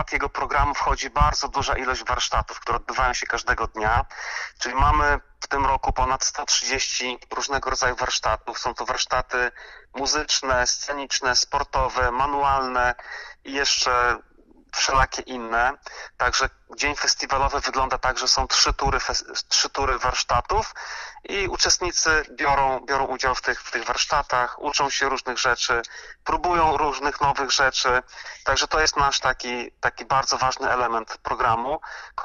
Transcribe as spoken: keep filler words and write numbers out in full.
skład jego programu wchodzi bardzo duża ilość warsztatów, które odbywają się każdego dnia. Czyli mamy w tym roku ponad sto trzydzieści różnego rodzaju warsztatów. Są to warsztaty muzyczne, sceniczne, sportowe, manualne i jeszcze wszelakie inne. Także dzień festiwalowy wygląda tak, że są trzy tury, trzy tury warsztatów i uczestnicy biorą, biorą udział w tych, w tych warsztatach, uczą się różnych rzeczy, próbują różnych nowych rzeczy. Także to jest nasz taki, taki bardzo ważny element programu.